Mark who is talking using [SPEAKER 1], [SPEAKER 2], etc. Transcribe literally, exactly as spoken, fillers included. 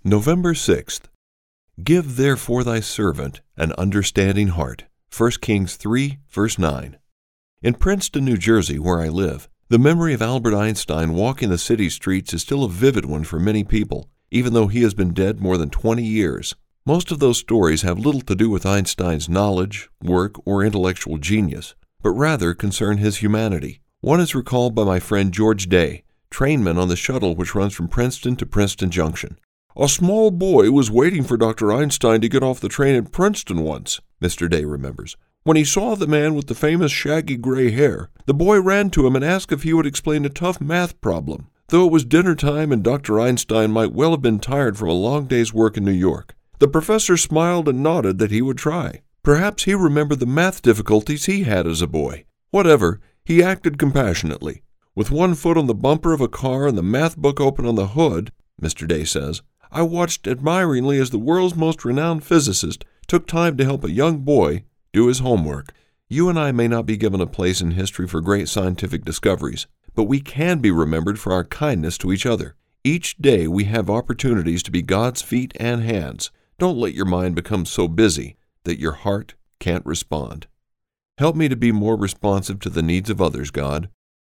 [SPEAKER 1] November sixth. Give therefore thy servant an understanding heart. First Kings three, verse nine. In Princeton, New Jersey, where I live, the memory of Albert Einstein walking the city streets is still a vivid one for many people, even though he has been dead more than twenty years. Most of those stories have little to do with Einstein's knowledge, work, or intellectual genius, but rather concern his humanity. One is recalled by my friend George Day, trainman on the shuttle which runs from Princeton to Princeton Junction. "A small boy was waiting for Doctor Einstein to get off the train at Princeton once," Mister Day remembers. "When he saw the man with the famous shaggy gray hair, the boy ran to him and asked if he would explain a tough math problem. Though it was dinner time and Doctor Einstein might well have been tired from a long day's work in New York, the professor smiled and nodded that he would try. Perhaps he remembered the math difficulties he had as a boy. Whatever, he acted compassionately. With one foot on the bumper of a car and the math book open on the hood," Mister Day says, "I watched admiringly as the world's most renowned physicist took time to help a young boy do his homework." You and I may not be given a place in history for great scientific discoveries, but we can be remembered for our kindness to each other. Each day we have opportunities to be God's feet and hands. Don't let your mind become so busy that your heart can't respond. Help me to be more responsive to the needs of others, God.